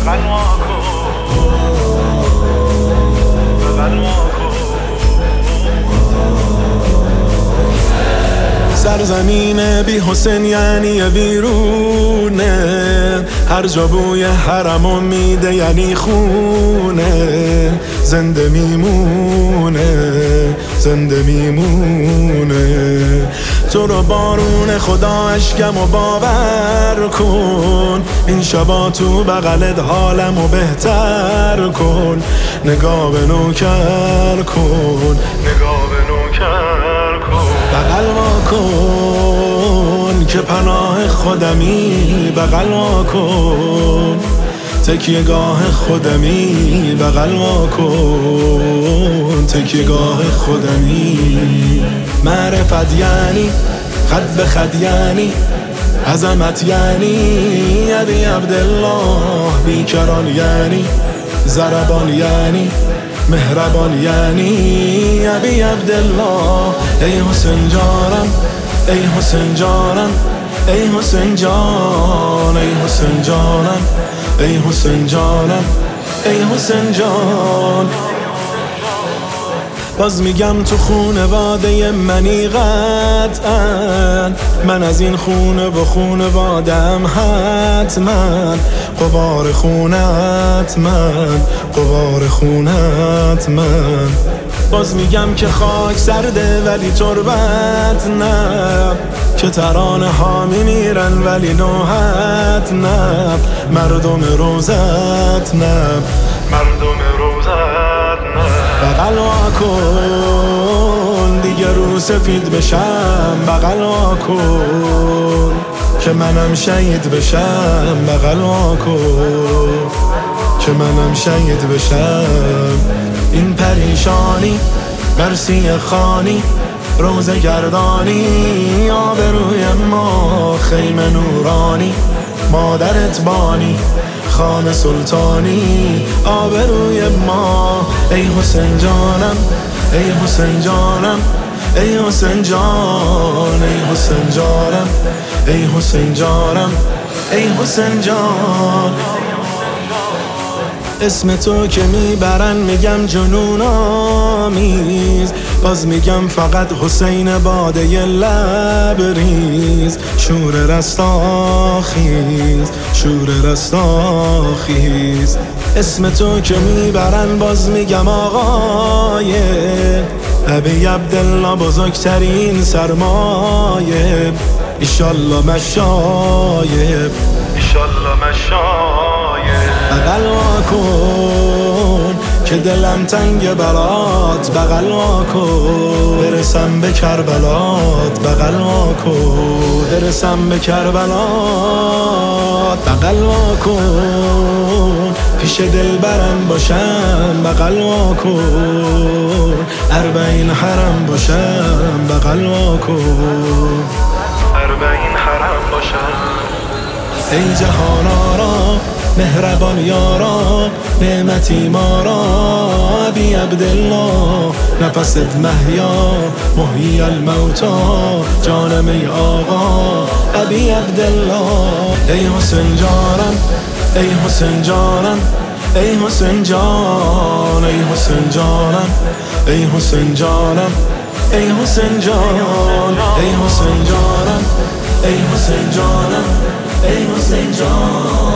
بغل واکن بغل واکن. سرزمین بی حسین یعنی بیرونه، هر جا بوی حرم میده یعنی خونه. زنده میمونه زنده میمونه. تو رو بارون خدا اشکمو باور کن، این شبا تو بغلت حالمو بهتر کن. نگاه به نوکر کن نگاه به نوکر کن. بغل واکن که پناه خودمی، بغل واکن تکیه گاه خودمی، بغل واکن تکیه گاه خودمی. معرفت یعنی خد به خد یعنی عظمت یعنی ابی عبدالله. بیکران یعنی ضربان یعنی مهربان یعنی ابی عبدالله. ای حسین جانم ای حسین جانم ای حسین جان ای حسین جانم ای حسین جانم ای حسین جان. باز میگم تو خونواده منی قطعا، من از این خونه و خونوادم حتما. غبار خونت من غبار خونت من. باز میگم که خاک سرده ولی تربت نه، که ترانه ها میمیرن ولی نوحت نه. مردم روزت نه مردم روزت نه. بغل واکن دیگه رو سفید بشم، بغل واکن که منم شهید بشم، بغل واکن که منم شهید بشم. این پریشانی مرسی خانی روزه گردانی، آبروی ما خیمه نورانی. مادرت بانی خانه سلطانی، آبروی ما. ای حسین جانم ای حسین جانم ای حسین جان ای حسین جانم ای حسین جانم ای حسین جان. اسم تو که میبرن میگم جنون آمیز، باز میگم فقط حسین باده لبریز. شور رستاخیز شور رستاخیز. اسم تو که میبرن باز میگم آقای ابی عبدالله، بزرگترین سرمایه. ایشالله مشایب ایشالله مشایب. بغل واکن که دلم تنگ برات، بغل واکن برسم به کربلات، بغل واکن برسم به کربلات. بغل واکن پیش دلبرم باشم، بغل واکن 40 حرم باشم، بغل واکن 40 حرم باشم. ای جهان آرا مهربان یارا، نعمتی ما را ابی عبدالله. نفست محیا محیی الموتا، جانم ای آقا ابی عبدالله. ای حسین جانم ای حسین جانم ای حسین جان ای حسین جانم ای حسین جانم ای حسین جان ای حسین جانم ای حسین جانم ای حسین جان.